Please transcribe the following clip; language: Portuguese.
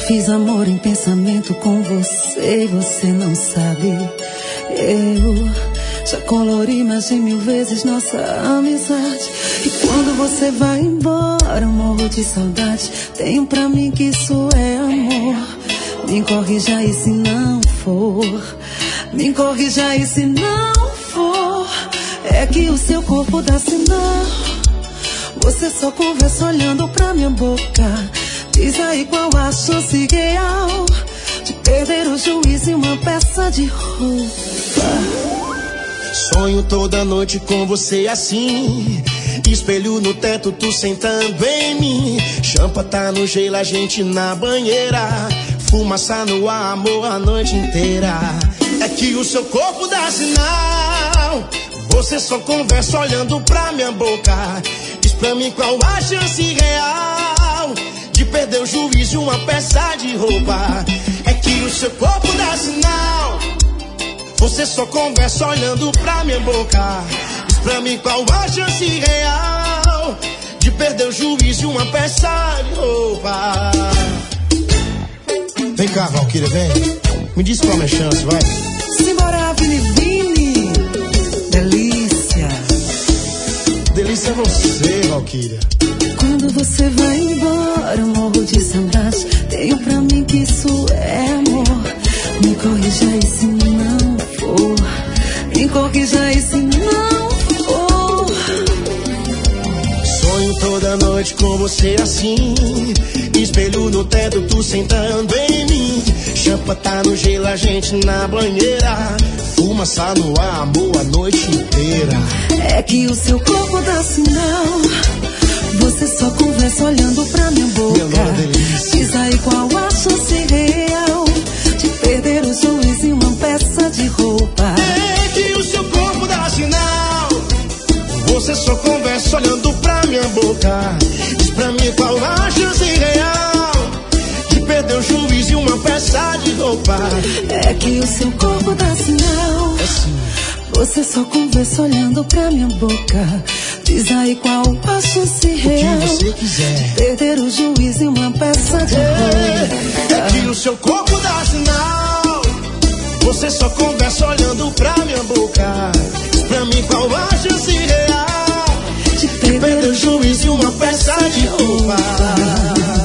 fiz amor em pensamento com você e você não sabe. Eu já colori mais de 1000 vezes nossa amizade. E quando você vai embora, eu morro de saudade. Tenho pra mim que isso é amor. Me corrija aí se não for. Me corrija aí se não for. É que o seu corpo dá sinal. Você só conversa olhando pra minha boca. Diz aí qual a chance real de perder o juízo e uma peça de roupa. Sonho toda noite com você assim. Espelho no teto, tu sentando em mim. Champa tá no gelo, a gente na banheira. Fumaça no ar, amor, a noite inteira. É que o seu corpo dá sinal. Você só conversa olhando pra minha boca. Diz pra mim qual a chance real de perder o juízo e uma peça de roupa. É que o seu corpo dá sinal. Você só conversa olhando pra minha boca. Diz pra mim qual a chance real de perder o juízo e uma peça de roupa. Vem cá, Valquíria, vem. Me diz qual é a chance, vai. Simbora, Vini Vini. Delícia. Delícia é você, Valquíria. Quando você vai embora, eu morro de saudade. Tenho pra mim que isso é amor. Me corrija aí se não for. Me corrija aí se não for. Sonho toda noite com você assim. Espelho no teto, tu sentando em mim. Champa tá no gelo, a gente na banheira. Fumaça no ar, amor, a noite inteira. É que o seu corpo dá sinal. Você só conversa olhando pra minha boca. Diz aí qual a chance real de perder o juízo e uma peça de roupa. É que o seu corpo dá sinal. Você só conversa olhando pra minha boca. Diz pra mim qual a chance real de perder o juízo e uma peça de roupa. É que o seu corpo dá sinal. Você só conversa olhando pra minha boca. Diz aí qual a chance real o que você quiser de perder o juízo e uma peça de roupa. É que o seu corpo dá sinal. Você só conversa olhando pra minha boca. Diz pra mim qual a chance real de perder o juízo e uma peça de roupa.